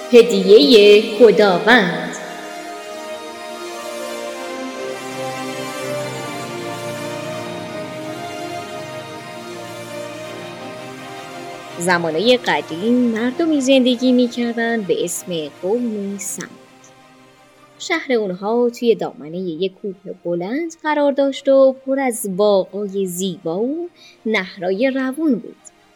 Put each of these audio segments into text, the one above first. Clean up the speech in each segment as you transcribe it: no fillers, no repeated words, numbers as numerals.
هدیه خداوند. زمانه قدیم مردمی زندگی می‌کردند به اسم قوم سمود. شهر اونها توی دامنه یک کوه بلند قرار داشت و پر از باغ‌های زیبا و نهرهای روون بود.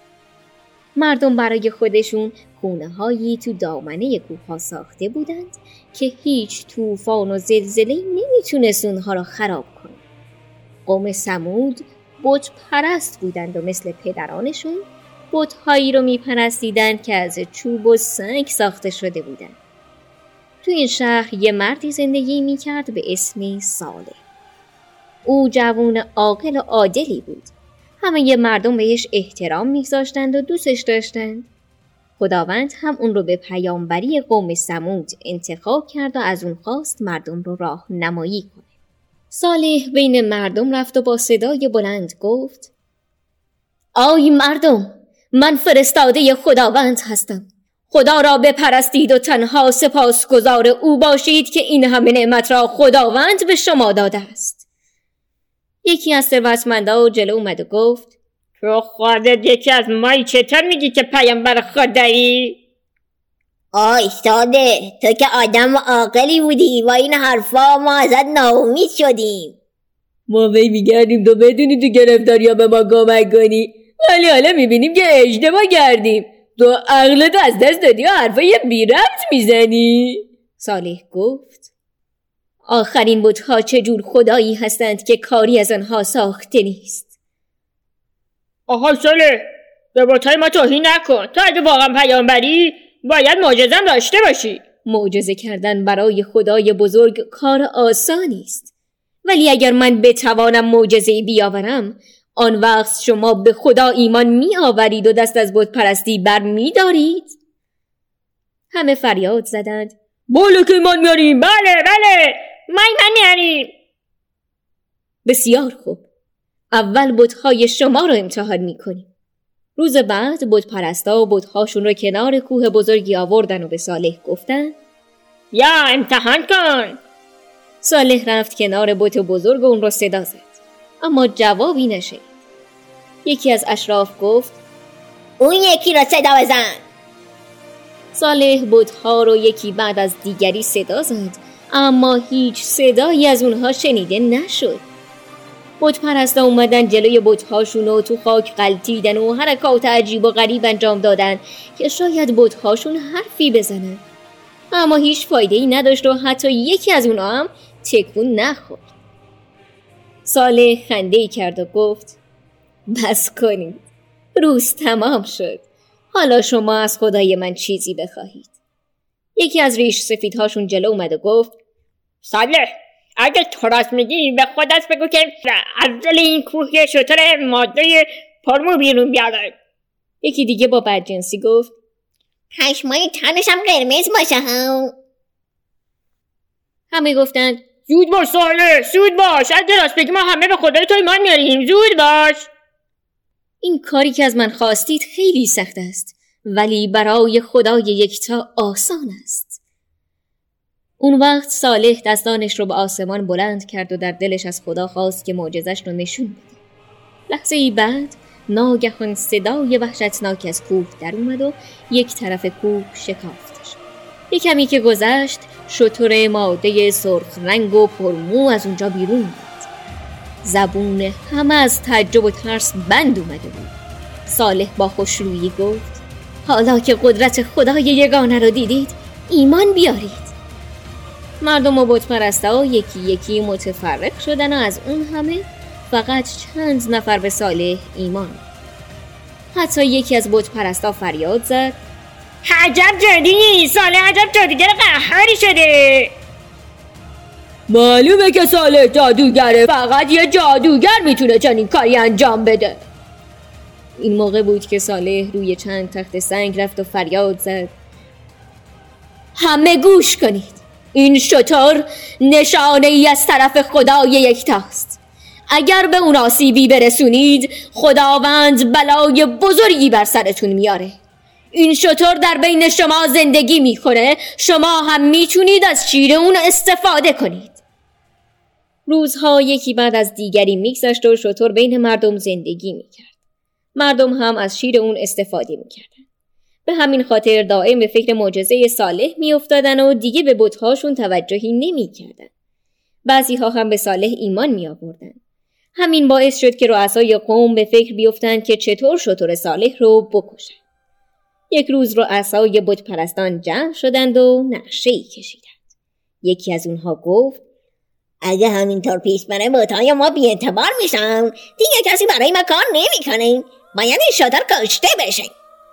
مردم برای خودشون خونه‌هایی تو دامنه کوه‌ها ساخته بودند که هیچ طوفان و زلزله‌ای نمیتونست اونها را خراب کنه. قوم سمود بت پرست بودند و مثل پدرانشون بت‌هایی رو میپرستیدند که از چوب و سنگ ساخته شده بودند. تو این شهر یه مردی زندگی میکرد به اسم صالح. او جوان عاقل و عادلی بود. همه مردم بهش احترام می‌گذاشتند و دوستش داشتند. خداوند هم اون رو به پیامبری قوم سمود انتخاب کرد و از اون خواست مردم رو راهنمایی کنه. صالح بین مردم رفت و با صدای بلند گفت: آی مردم، من فرستاده خداوند هستم. خدا را بپرستید و تنها سپاسگزار او باشید که این همه نعمت را خداوند به شما داده است. یکی از ثروتمندا جلو اومد و گفت: تو خودت یکی از مایی چطور میگی که پیامبر خدایی؟ آی ساده، تو که آدم عاقلی بودی و این حرفا ما ازت ناامید شدیم. ما میگردیم تو بدونی تو گرفتاریا به ما کمک کنی، ولی حالا میبینیم که اشتباه کردیم. تو عقلت از دست دادی و حرفای بی ربط میزنی. صالح گفت: آخرین بت‌ها چجور خدایی هستند که کاری از آنها ساخته نیست. آها صالح، به بت‌های ما توهین نکن. تو اگه واقعا پیامبری باید معجزه‌ام داشته باشی. معجزه کردن برای خدای بزرگ کار آسانی است، ولی اگر من بتوانم معجزه‌ای بیاورم، آن وقت شما به خدا ایمان می آورید و دست از بت پرستی بر می دارید؟ همه فریاد زدند: بله که ایمان میاریم، بله ما ایمان میاریم. بسیار خوب، اول بت‌های شما رو امتحان می کنیم. روز بعد بت پرستا بت‌هاشون رو کنار کوه بزرگی آوردن و به صالح گفتن: یا امتحان کن. صالح رفت کنار بت بزرگ و اون رو صدا زد، اما جوابی نشد. یکی از اشراف گفت: اون یکی را صدا بزن. صالح بت‌ها رو یکی بعد از دیگری صدا زد، اما هیچ صدایی از اونها شنیده نشد. بت پرستا اومدن جلوی بت‌هاشون و تو خاک غلتیدن و حرکات عجیب و غریب انجام دادن که شاید بت‌هاشون حرفی بزنن، اما هیچ فایده‌ای نداشت و حتی یکی از اونها هم تکون نخورد. صالح خنده‌ای کرد و گفت: بس کنید، روز تمام شد. حالا شما از خدای من چیزی بخواهید. یکی از ریش سفیدهاشون جلو اومد و گفت: صالح، اگه تو راست میگی به خودت بگو که از دل این کوه یه شتر ماده پرمو بیرون بیاره. یکی دیگه با بدجنسی گفت: پشمای تنشم قرمز باشه هم. همه گفتند: زود باش صالح، زود باش. اگه راست بگی ما همه به خدای تو ایمان میاریم. زود باش. این کاری که از من خواستید خیلی سخت است، ولی برای خدای یکتا آسان است. اون وقت صالح دستانش رو به آسمان بلند کرد و در دلش از خدا خواست که معجزش رو نشون بده. لحظه ای بعد ناگهان صدای وحشتناک از کوه در اومد و یک طرف کوه شکافته شد. یک کمی که گذشت، شتر ماده سرخ رنگ و پرمو از اونجا بیرون اومد. زبون همه از تعجب و ترس بند اومده بود. صالح با خوشرویی گفت: حالا که قدرت خدای یگانه رو دیدید، ایمان بیارید. مردم و بت پرستا یکی یکی متفرق شدن و از اون همه فقط چند نفر به صالح ایمان. حتی یکی از بت پرستا فریاد زد: عجب جدی، صالح عجب جادوگر قهاری شده. معلومه که صالح جادوگره، فقط یه جادوگر میتونه چنین کاری انجام بده. این موقع بود که صالح روی چند تخت سنگ رفت و فریاد زد: همه گوش کنید، این شتر نشانه ای از طرف خدای یکتاست. اگر به اون آسیبی برسونید، خداوند بلای بزرگی بر سرتون میاره. این شتر در بین شما زندگی میکنه، شما هم میتونید از شیر اون استفاده کنید. روزها یکی بعد از دیگری میگذشت و شتر بین مردم زندگی میکرد. مردم هم از شیر اون استفاده میکردن. به همین خاطر دائم به فکر معجزه صالح میافتادن و دیگه به بت‌هاشون توجهی نمیکردن. بعضی ها هم به صالح ایمان میآوردن. همین باعث شد که رؤسای قوم به فکر بیفتند که چطور شتر صالح رو بکشن. یک روز رؤسای بت پرستان جمع شدند و نقشه‌ای کشیدند. یکی از اونها گفت اگه همینطور پیش بره بت‌های ما بی‌اعتبار میشن، دیگه کسی برای ما کار نمیکنه. باید این شتر کشته بشه.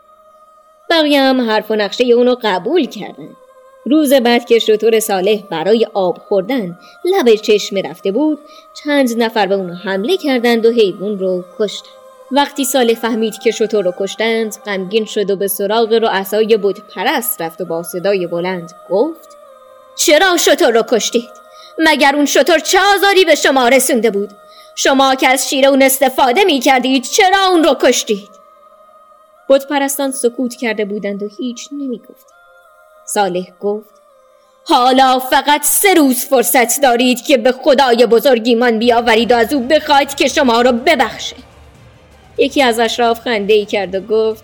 بقیه هم حرف و نقشه اونو قبول کردند. روز بعد که شتر صالح برای آب خوردن لب چشمه رفته بود، چند نفر به اونو حمله کردند و حیوان رو کشتند. وقتی صالح فهمید که شتر رو کشتند، غمگین شد و به سراغ رؤسای بت پرست رفت و با صدای بلند گفت چرا شتر رو کشتید؟ مگر اون شتر چه آزاری به شما رسونده بود؟ شما که از شیر اون استفاده می کردید، چرا اون رو کشتید؟ بت پرستان سکوت کرده بودند و هیچ نمی گفتند. صالح گفت حالا فقط 3 روز فرصت دارید که به خدای بزرگ ایمان بیاورید و از او بخواید که شما رو ببخشه. یکی از اشراف خنده‌ای کرد و گفت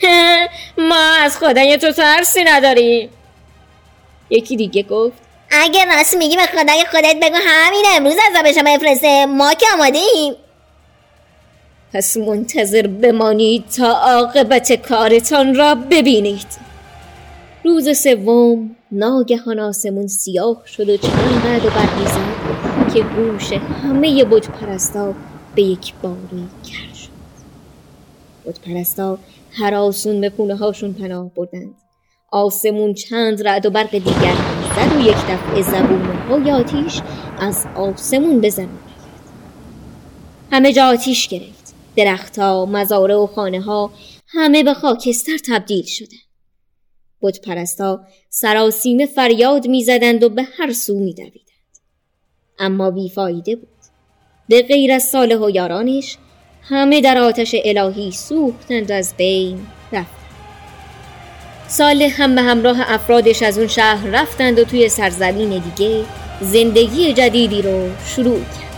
ما از خدای تو ترسی نداریم. یکی دیگه گفت اگه راست میگی به خدای خودت بگو همین امروز عذابش بفرسته، ما که آماده ایم. پس منتظر بمانید تا عاقبت کارتان را ببینید. روز سوم ناگهان آسمون سیاه شد و چند رعد و برقی زد که گوش همه بت پرستا به یک باره کر شد. بت پرستا هراسون به خونه هاشون پناه بردند. آسمون چند رعد و برق دیگر زد و یک دفعه زبون‌های آتیش از آسمون به زمین ریخت. همه جا آتیش گرفت. درخت‌ها، مزارع و خانه‌ها همه به خاکستر تبدیل شدند. بت پرستا سراسیمه فریاد می‌زدند و به هر سو می‌دویدند. اما بیفایده بود. به غیر از صالح و یارانش، همه در آتش الهی سوختند و از بین رفتند. صالح هم به همراه افرادش از اون شهر رفتند و توی سرزمین دیگه زندگی جدیدی رو شروع کرد.